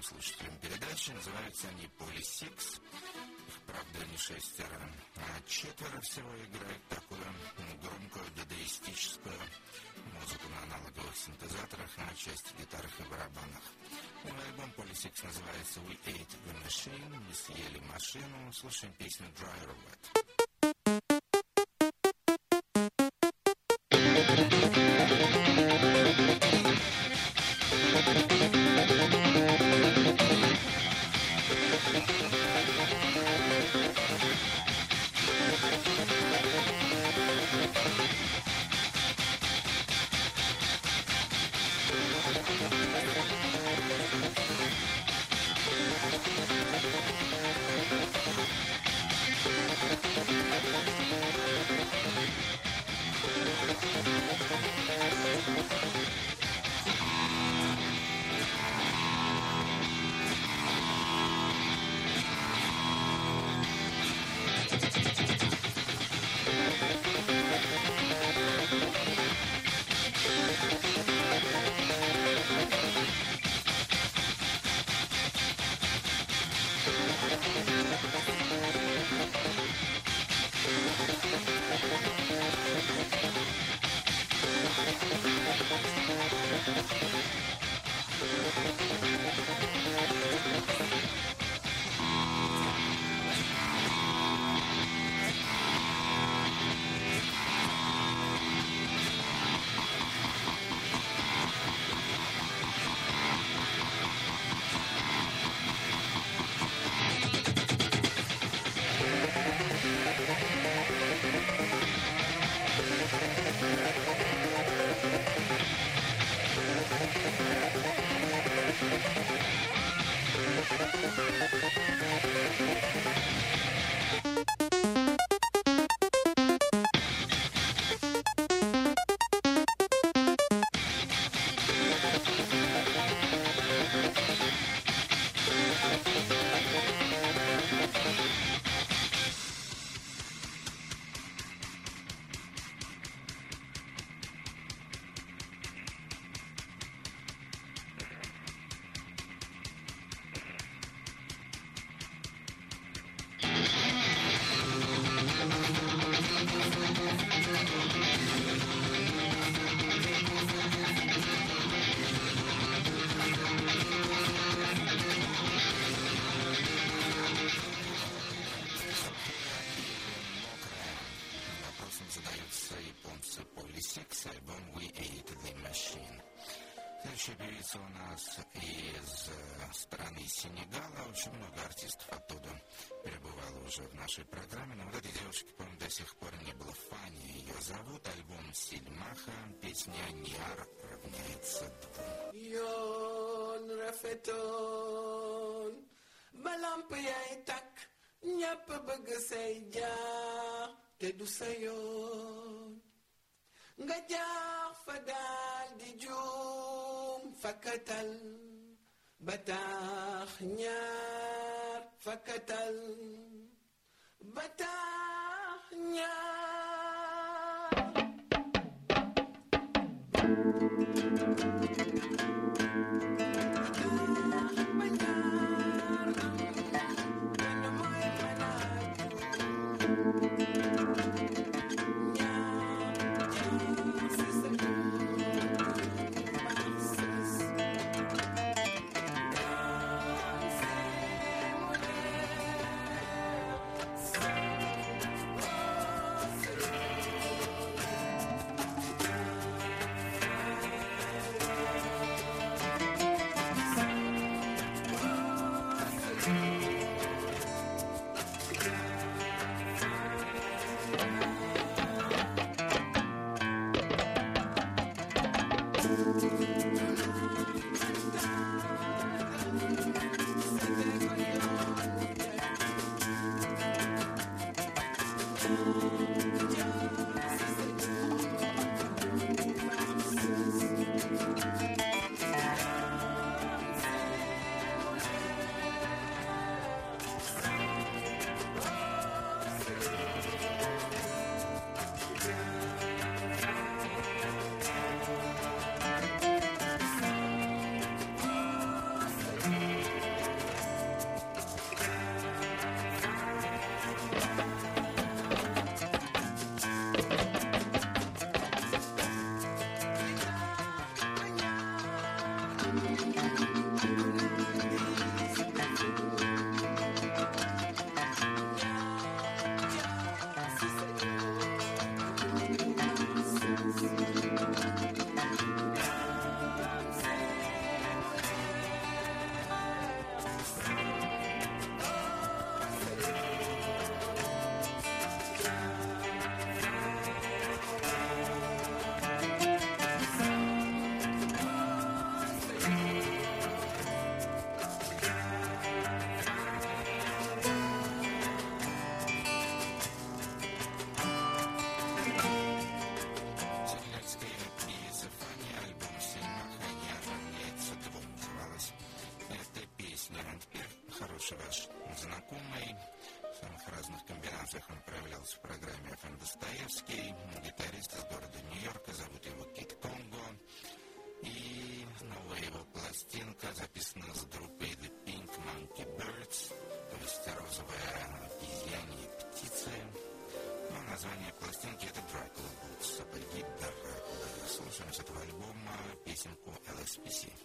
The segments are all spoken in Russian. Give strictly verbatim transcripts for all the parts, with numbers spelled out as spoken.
слушателям передачи. Называются они Polysix. Их, правда, не шестеро, а четверо всего играют такую громкую дадаистическую музыку на аналоговых синтезаторах, на части гитарах и барабанах. Новый альбом Polysix называется We Ate the Machine. Мы съели машину. Слушаем песню Dry or Wet. Следующая певица у нас из страны Сенегала. Очень много артистов оттуда перебывало уже в нашей программе. Но вот этой девушке, по-моему, до сих пор не было Фани. Ее зовут. Альбом Сильмаха. Песня «Ниар» равняется двум. Yon rafeton balamp yaay tak ñepp bëgg say jaar te du sa yoon nga jaar fa daal di juum fakkatal ba tax ñaar fakkatal ba tax ñaar Левин теперь хороший ваш знакомый. В самых разных комбинациях он проявлялся в программе эф эм Достоевский. Гитарист из города Нью-Йорка, зовут его Кид Конго. И новая его пластинка записана с группой The Pink Monkey Birds, то есть розовая обезьянья птицы. Но название пластинки — это Dracula Boots, сапоги Дракулы. Слушаем с этого альбома песенку эл эс пи си.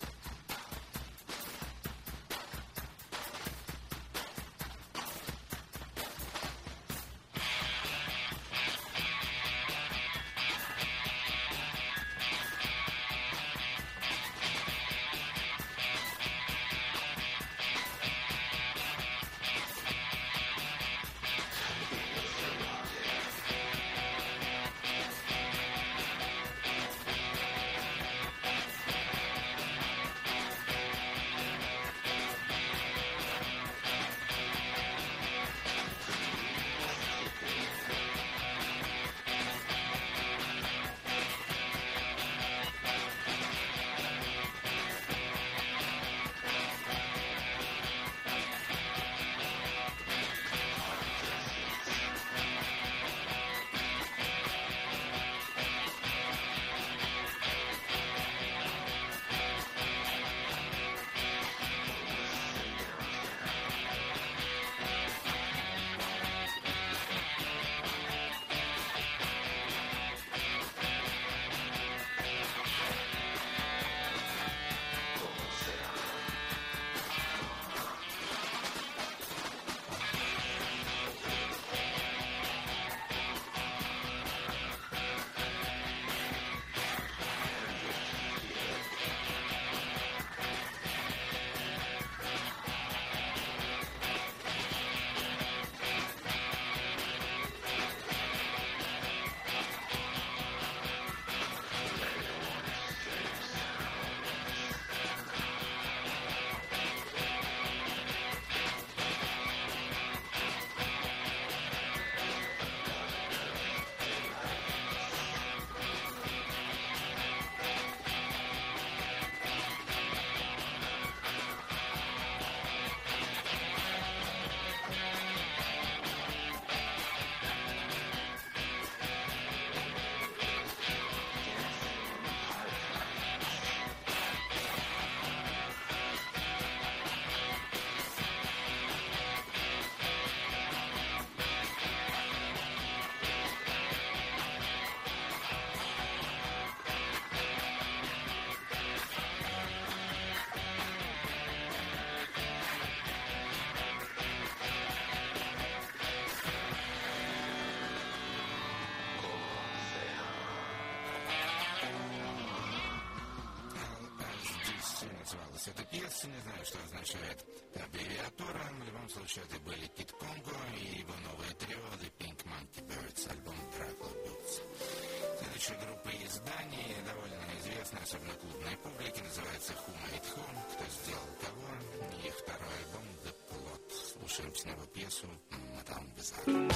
Эта пьеса, не знаю, что означает аббревиатура. В любом случае, это были Кид Конго и его новое трио The Pink Monkey Birds, альбом Dracula Boots. Следующая группа из Дании, довольно известная, особенно клубной публике, называется Who Made Who, кто сделал кого. Их второй альбом The Plot. Слушаем с него пьесу Мадам Бизар.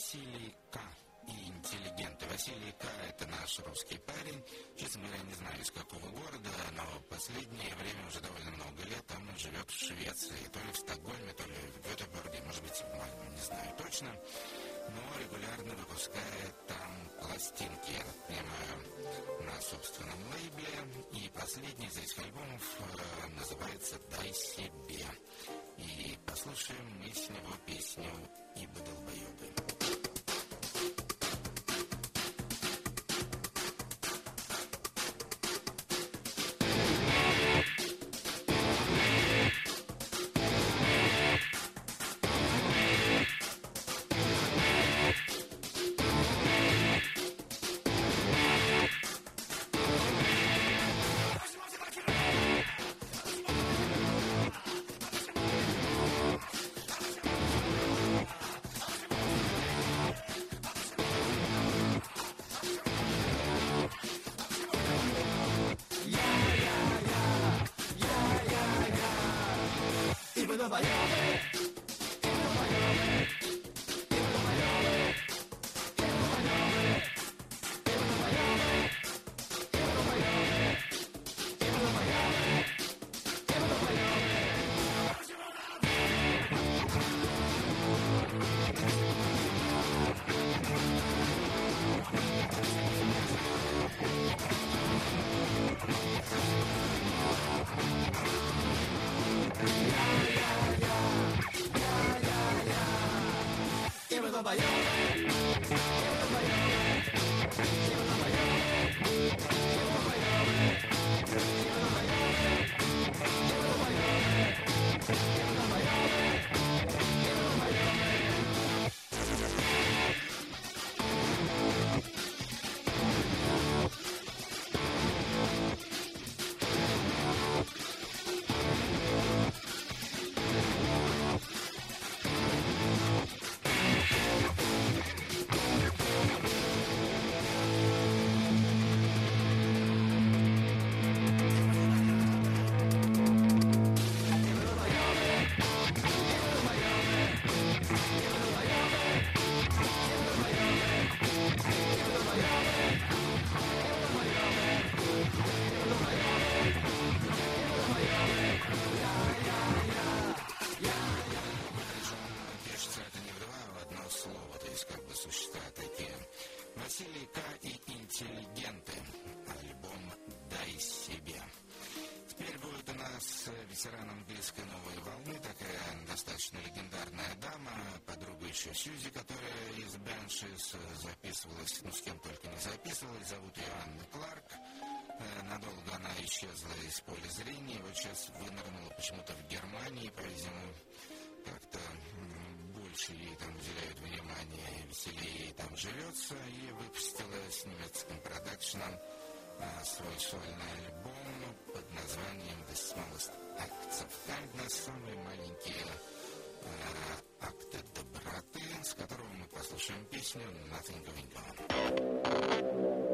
Василий К. и интеллигенты. Василий К. — это наш русский парень. Честно говоря, не знаю, из какого города, но в последнее время уже довольно много лет он живет в Швеции. То ли в Стокгольме, то ли в Гетеборге, может быть, в Мальме, не знаю точно. Но регулярно выпускает там пластинки, я так понимаю, на собственном лейбле. И последний из этих альбомов э, называется «Дай себе». И послушаем мы с него песню «Ибо долбоебы». Василий К. и интеллигенты. Альбом «Дай себе». Теперь будет у нас ветеран английской новой волны, такая достаточно легендарная дама, подруга еще Сьюзи, которая из Беншис записывалась, ну с кем только не записывалась, зовут ее Анна Кларк. Надолго она исчезла из поля зрения, вот сейчас вынырнула почему-то в Германии, по-видимому, как-то больше ей там уделяют внимание, веселее ей там живется, и выпустила с немецким продакшеном а, свой сольный альбом под названием «The Smallest Acts of Kindness», самые маленькие а, акты доброты, с которого мы послушаем песню «Nothing Going On».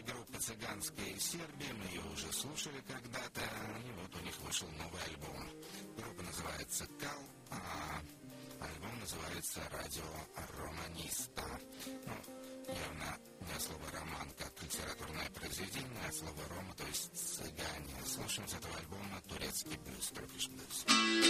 группа цыганская из Сербии, мы ее уже слушали когда-то, и вот у них вышел новый альбом. Группа называется «Кал», а альбом называется «Радио Романиста». Ну, явно не от слова «роман» как литературное произведение, а от слова «рома», то есть «цыгане». Слушаем с этого альбома «Турецкий блюз», «Turkish Blues».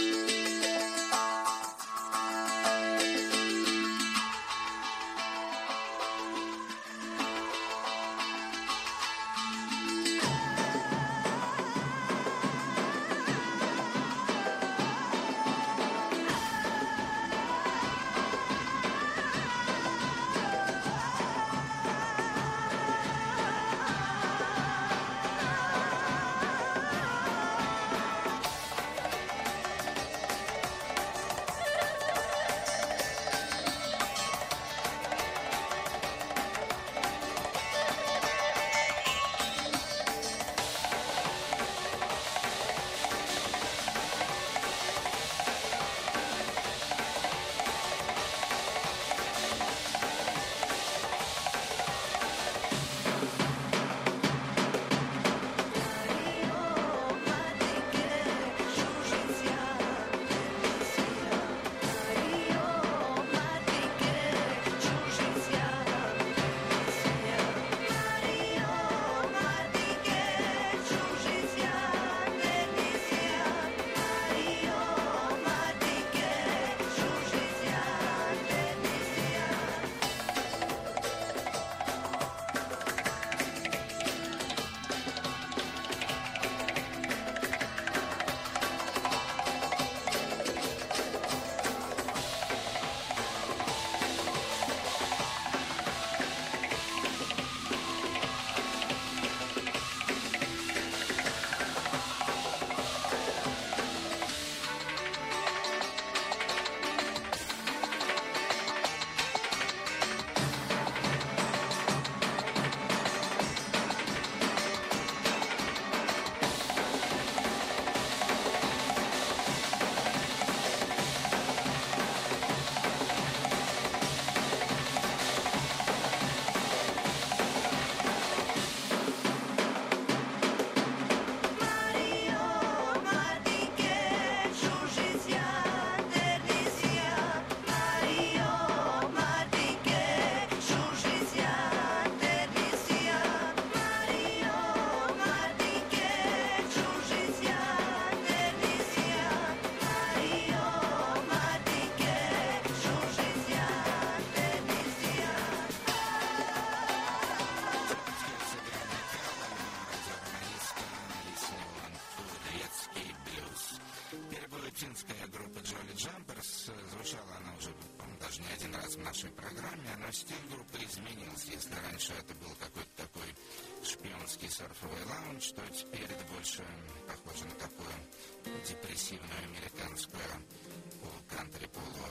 Финская группа Jolly Jumpers. Звучала она уже, по-моему, даже не один раз в нашей программе, но стиль группы изменился. Если раньше это был какой-то такой шпионский серфовый лаунж, то теперь это больше похоже на такую депрессивную американскую полу-кантри,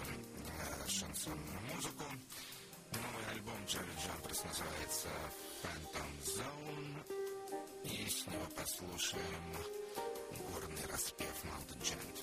полу-шансонную музыку. Новый альбом Jolly Jumpers называется Phantom Zone, и с него послушаем горный распев Mountain Chant.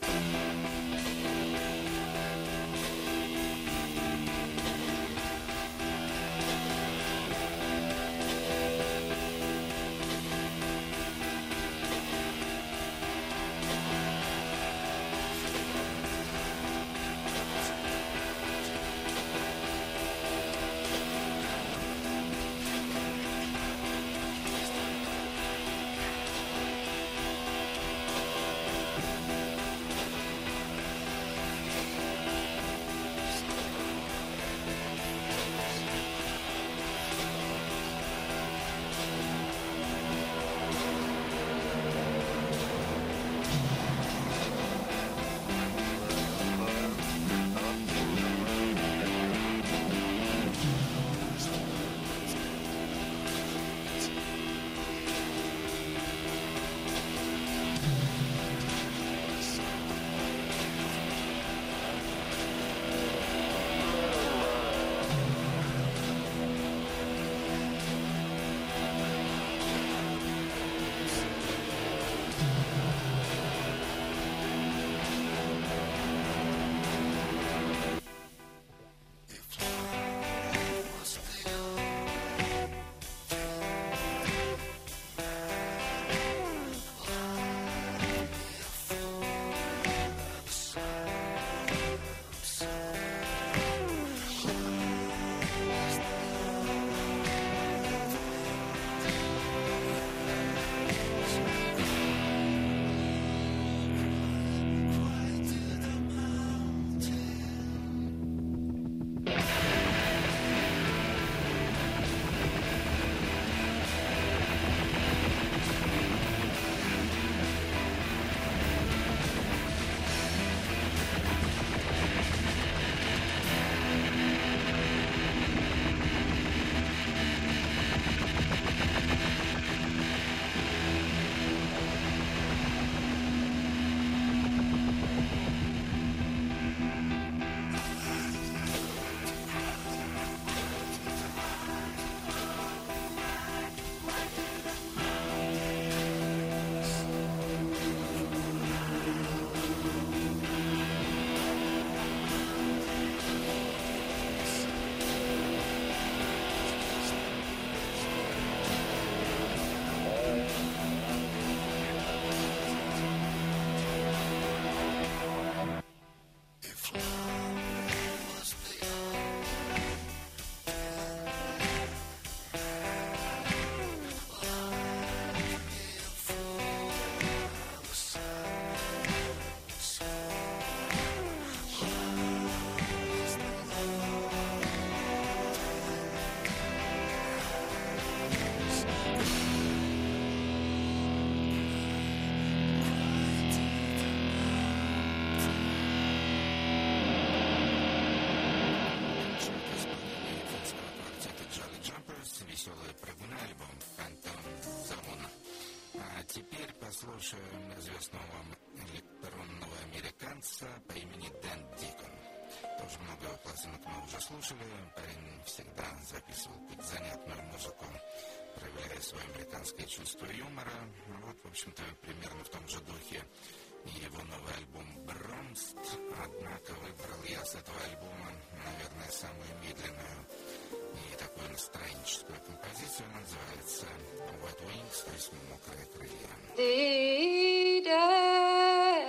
послушаем известного вам электронного американца по имени Дэн Дикон. Тоже много пластинок мы уже слушали. Парень всегда записывал какую-то занятную музыку, проявляя свое американское чувство юмора. Вот, в общем-то, примерно в том же духе его новый альбом «Бромст». Однако выбрал я с этого альбома, наверное, самую медленную и такую настроенческую композицию. Она называется «Wet Wings», то есть «Мокрые крылья». The day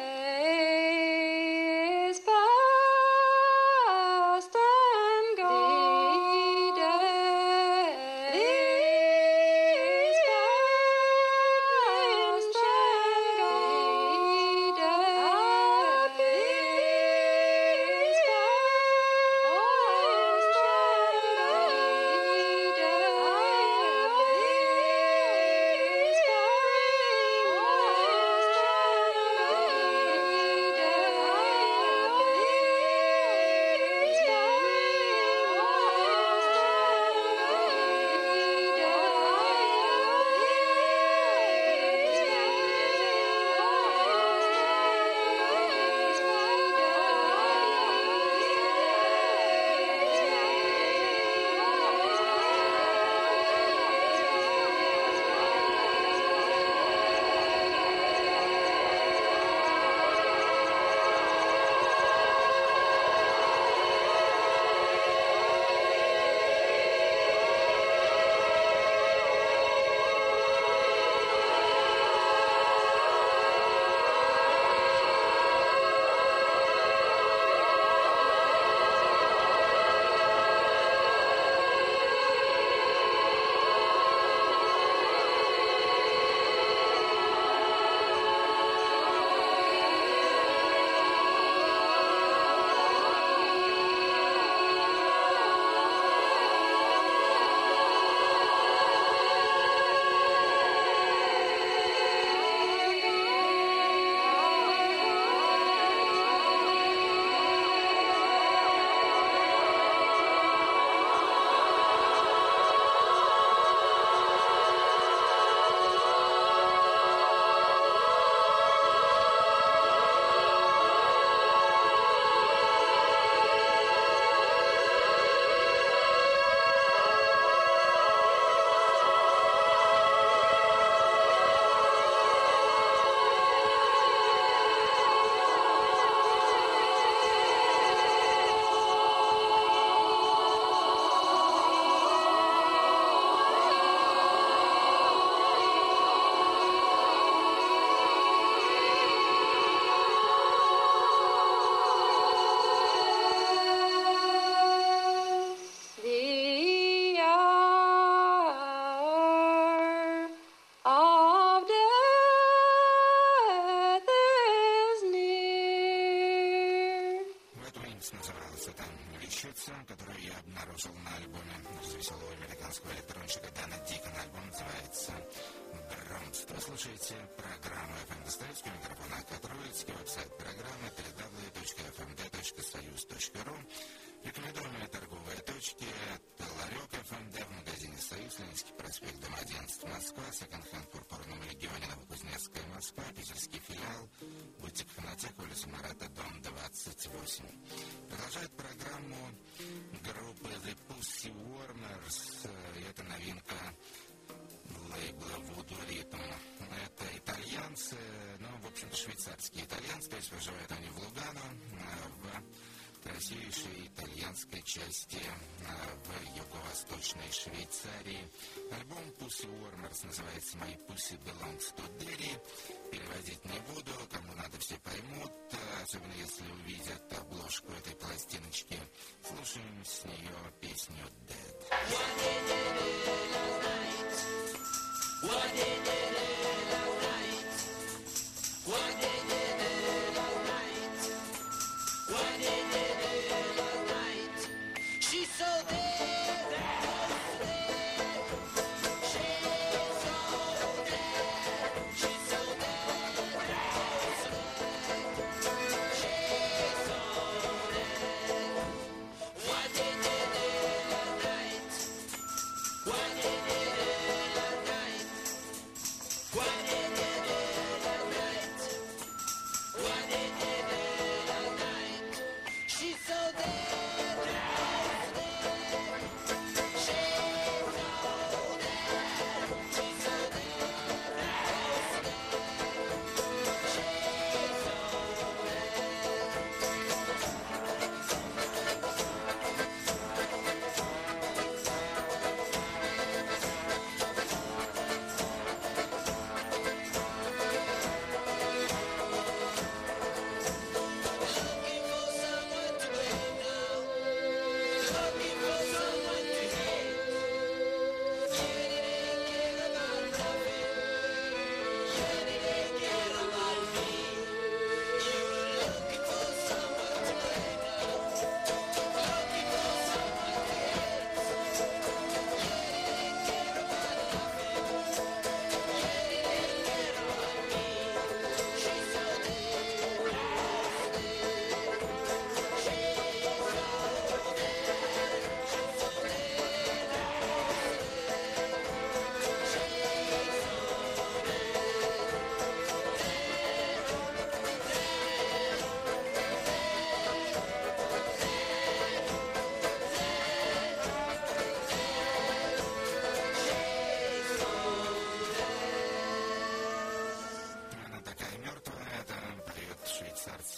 is past and gone. The day is past and gone. The day is past and которую я обнаружил на альбоме развеселого американского электронщика Дэна Дикона. Альбом называется «Бромст». Вы слушаете программу эф эм Достоевский, микрофон Акад Троицкий, веб-сайт программы дабл ю дабл ю дабл ю точка эф эм дэ точка союз точка ру. Рекомендуемые торговые точки — это Ларек эф эм дэ в магазине «Союз», Ленинский проспект, дом одиннадцать, Москва, секонд-хенд Пурпурном регионе, Новокузнецкая, Москва, питерский филиал, бутик «Фонотека», улица Марата, дом двадцать восемь. Продолжает программу группы The Pussy Warmers. Это новинка лейбла Voodoo Rhythm. Это итальянцы, ну, в общем-то, швейцарские итальянцы, то есть проживают они в Лугано, в красивейшей итальянской части в юго-восточной Швейцарии. Альбом Pussy Warmers называется «My Pussy Belongs to Derry». Переводить не буду, кому надо, все поймут, особенно если увидят обложку этой пластиночки. Слушаем с нее песню «Dead».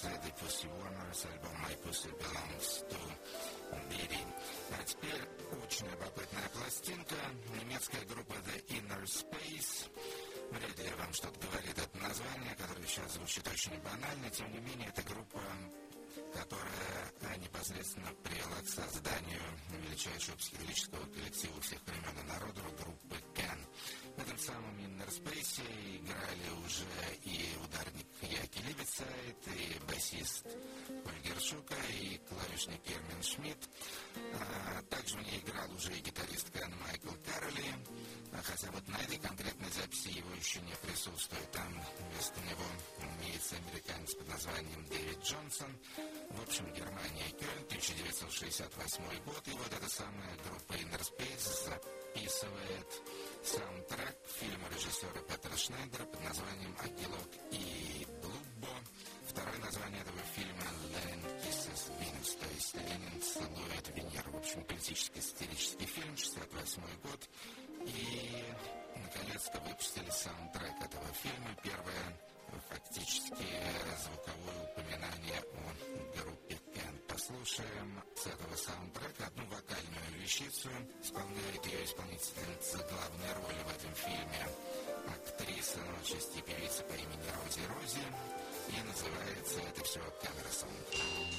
The Pussy Warmers, альбом My Pussy Belongs to Biddy. А теперь очень любопытная пластинка. Немецкая группа The Inner Space. Вряд ли вам что-то говорит это название, которое сейчас звучит очень банально. Тем не менее, это группа, которая непосредственно привела к созданию величайшего психоделического коллектива всех времен и народов, группы Can. В этом самом Inner Space играли уже и ударник Яки Либецайт, и басист Ольгер Шука, и клавишник Ермин Шмидт. А, также в ней играл уже и гитарист Кен Майкл Кароли, а, хотя вот на этой конкретной записи его еще не присутствует. Там вместо него имеется американец под названием Дэвид Джонсон. В общем, Германия, Кёльн, тысяча девятьсот шестьдесят восьмой год, и вот эта самая группа Inner Space записывает саундтрек к фильму режиссера Петера Шнайдера под названием «Агилок и Блуббо». Второе название этого фильма «Ленин Kisses Venus», то есть «Ленин целует Венеру». В общем, политический сатирический фильм, шестьдесят восьмой год. И, наконец-то, выпустили саундтрек этого фильма. Первое, фактически, звуковое упоминание о группе Can. Послушаем с этого саундтрека одну вокальную вещицу. Исполняет ее исполнительница главной роли в этом фильме, актриса, но отчасти певица по имени Рози Рози. И называется это все «Камера-сонг».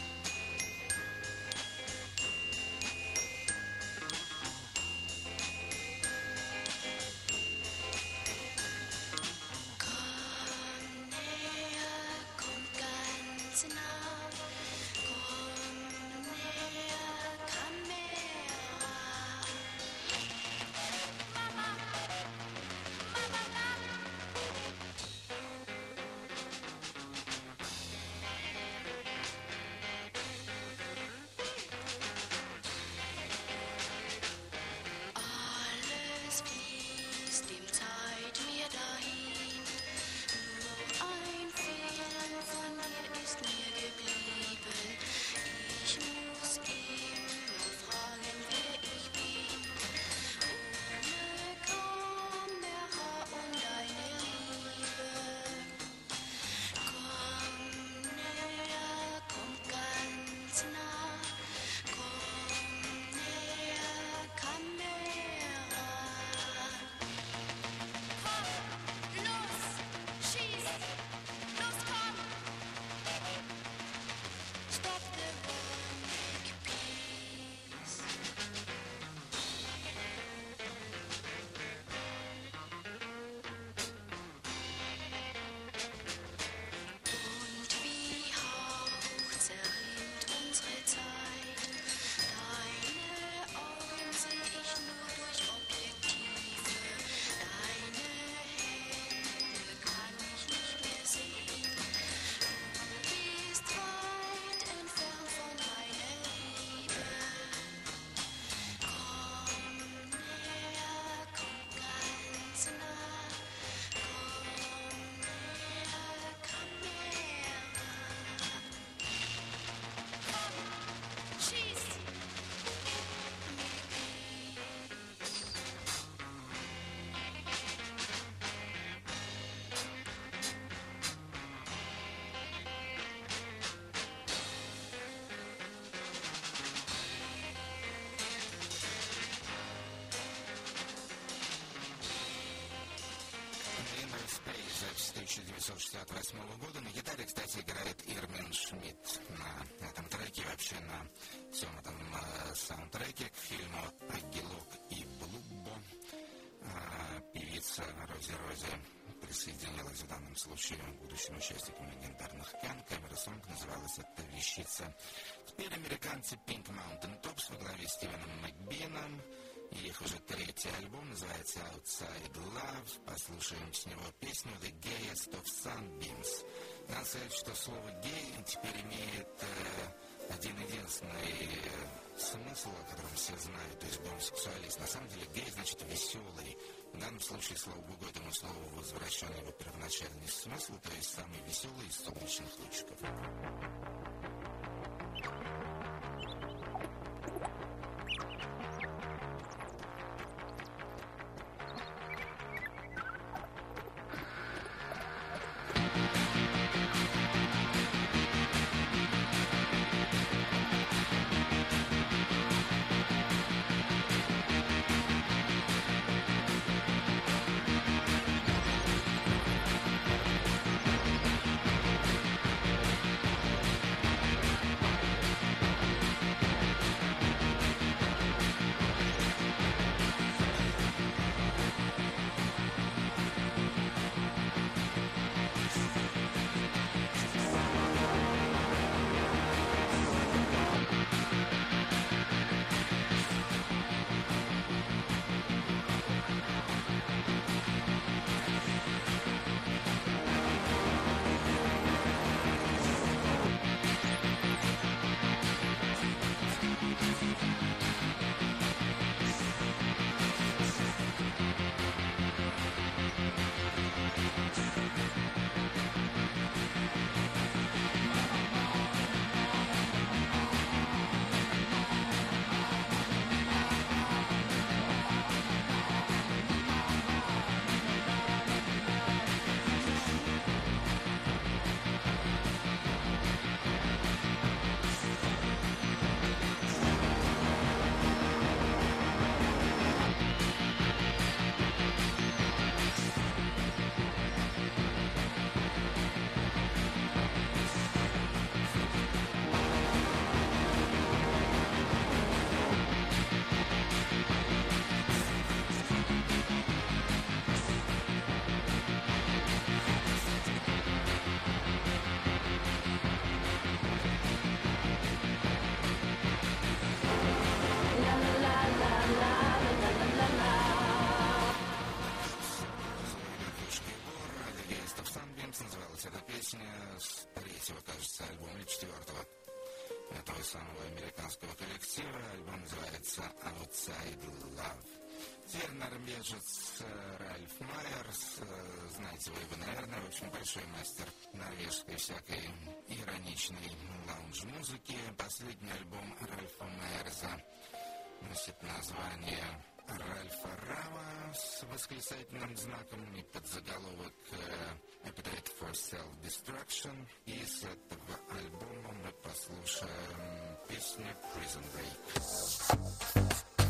тысяча девятьсот шестьдесят восьмого года. На гитаре, кстати, играет Ирмин Шмидт. На этом треке, вообще на всем этом э, саундтреке к фильму «Агилок и Блуббо» э, певица Рози Рози присоединилась в данном случае к будущим участникам легендарных Can. «Камера-сонг» называлась эта вещица. Теперь американцы Pink Mountain Tops во главе с Стивеном Макбином. Их уже третий альбом, называется Outside Love. Послушаем с него песню The Gayest of Sunbeams. Надо сказать, что слово «гей» теперь имеет э, один-единственный э, смысл, о котором все знают, то есть гомосексуалист. На самом деле «гей» значит «веселый». В данном случае, слава богу, этому слову возвращен его первоначальный смысл, то есть самый веселый из солнечных лучиков. песня с третьего, кажется, альбома, или четвертого этого самого американского коллектива. Альбом называется Outside Love. Теперь норвежец Ральф Майерс, знаете вы его, наверное, очень большой мастер норвежской всякой ироничной лаунж-музыки. Последний альбом Ральфа Майерса носит название Ральфа Рама с восклицательным знаком и подзаголовок Appetite for Self-Destruction. И с этого альбома мы послушаем песню Prison Break.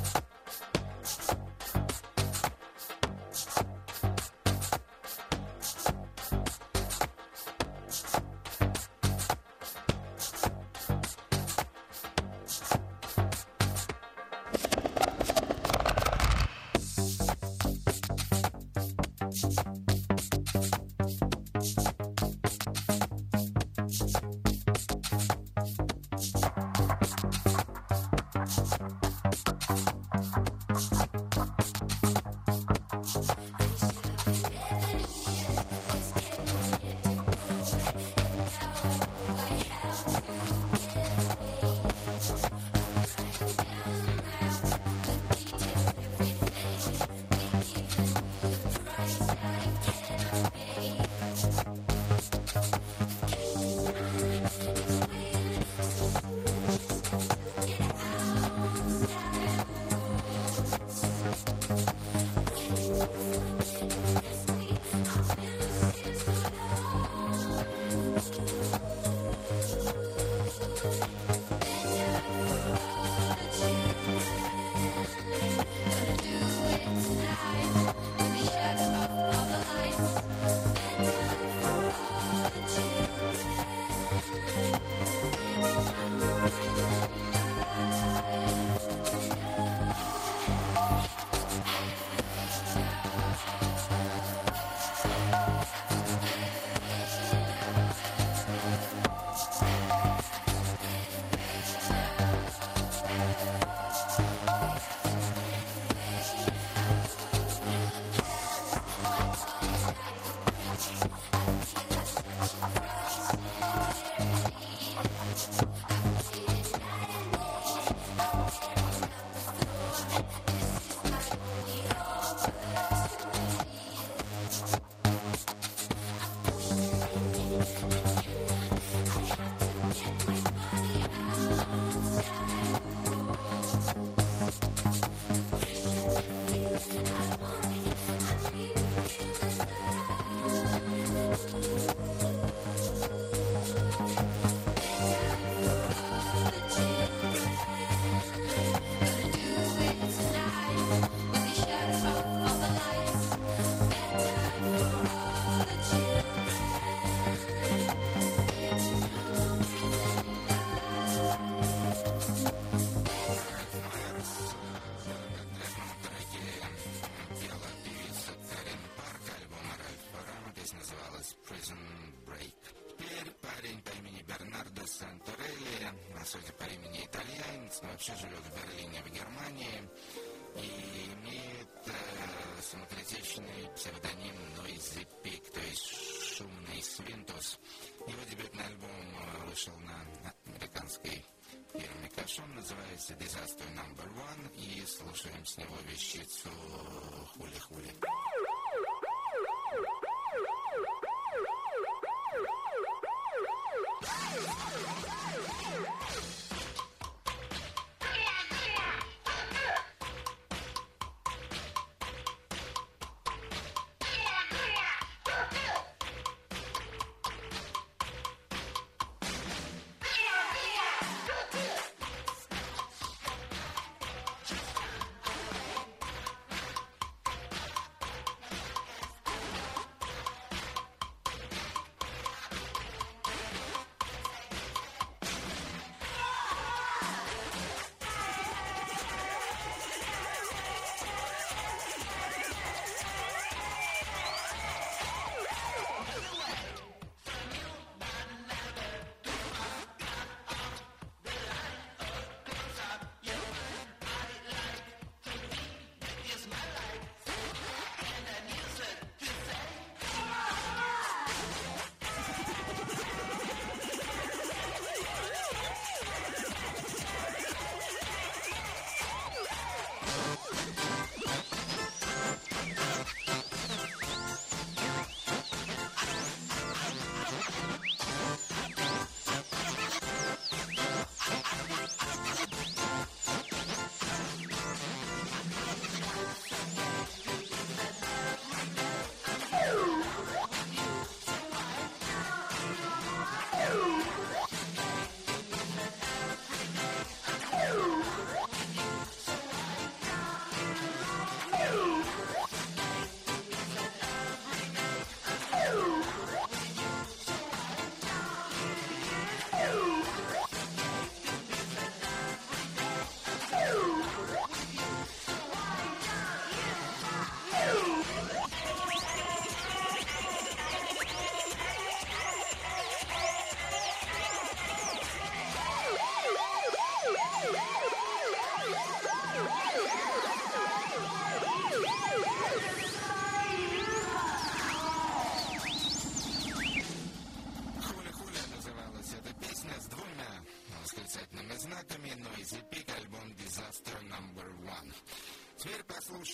Судя по имени итальянец, но вообще живет в Берлине, в Германии, и имеет э, самокритичный псевдоним Noisy Pig, то есть шумный свинтус. Его дебютный альбом вышел на американской фирме Кашон, называется Disaster номер один, и слушаем с него вещицу «Хули-хули».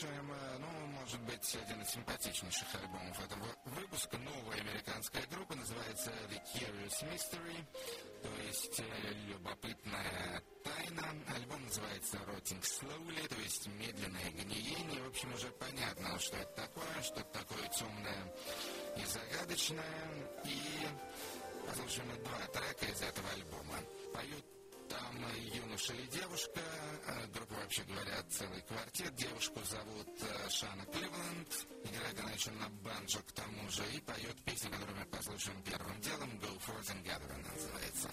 послушаем, ну, может быть, один из симпатичнейших альбомов этого выпуска. Новая американская группа, называется The Curious Mystery, то есть любопытная тайна. Альбом называется Rotting Slowly, то есть медленное гниение. В общем, уже понятно, что это такое, что-то такое темное и загадочное. И послушаем два трека из этого альбома. Поют там юноша и девушка, группа, вообще говоря, целый квартет. Девушку зовут Шана Кливленд, играет она еще на банджо к тому же, и поет песню, которую мы послушаем первым делом, Go Forth and Gather называется.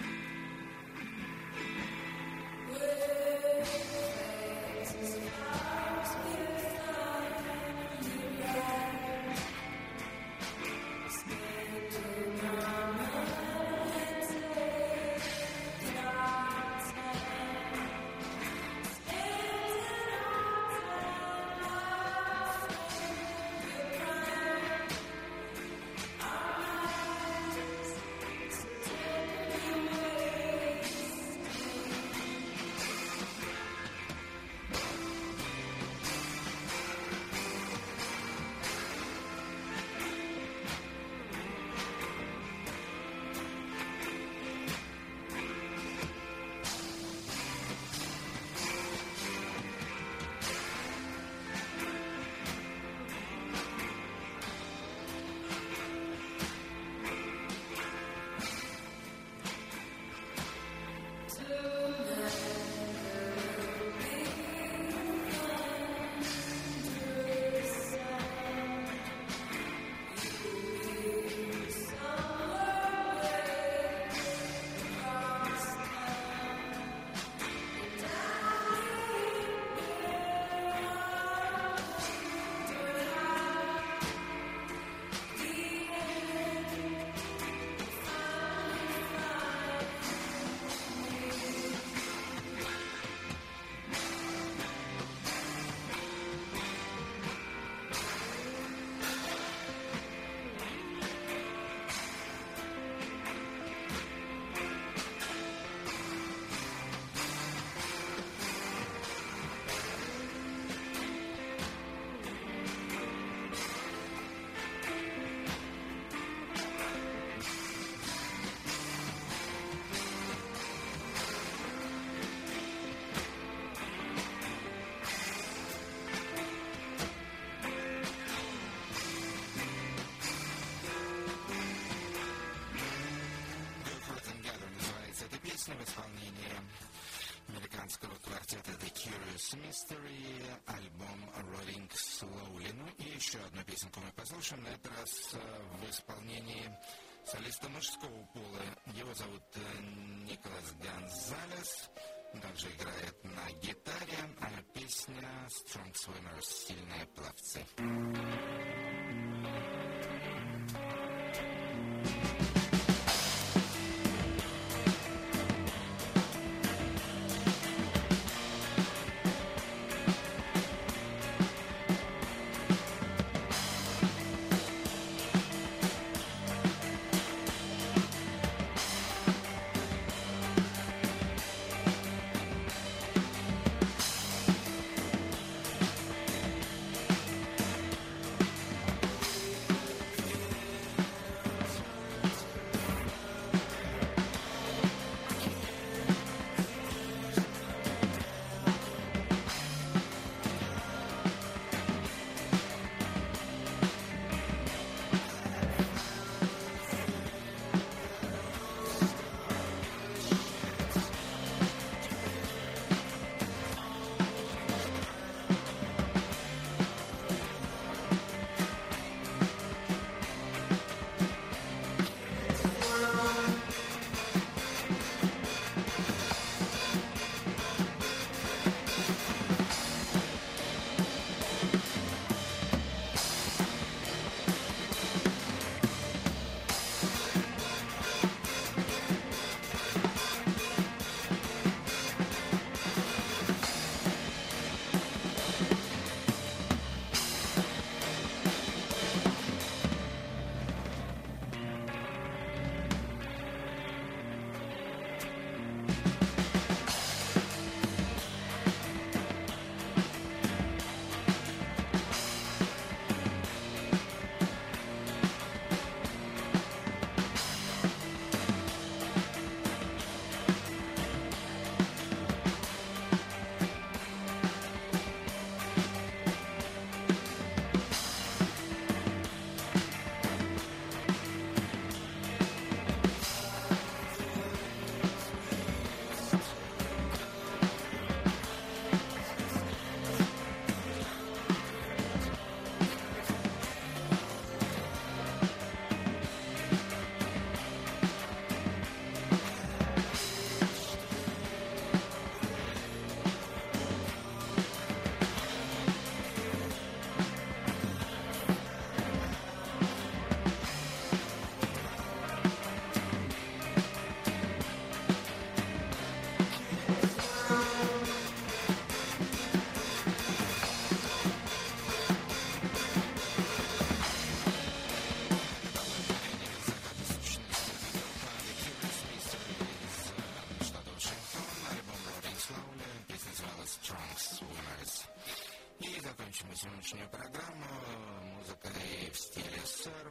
В исполнении американского квартета The Curious Mystery, альбом Rolling Slowly. Ну и еще одну песенку мы послушаем, на этот раз в исполнении солиста мужского пола. Его зовут Николас Гонзалес, он также играет на гитаре, а песня Strong Swimmers, сильные пловцы.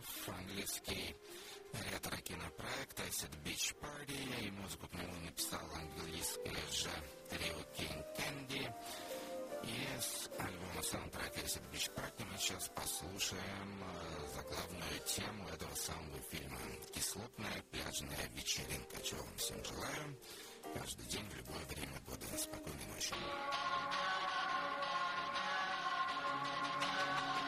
Surf, английский ретро-кинопроект Acid Beach Party, и музыку к нему написал английское же трио King Candy. И с альбома саундтрека Acid Beach Party мы сейчас послушаем заглавную тему этого самого фильма. Кислотная пляжная вечеринка. Чего вам всем желаю. Каждый день, в любое время года. Спокойной ночи.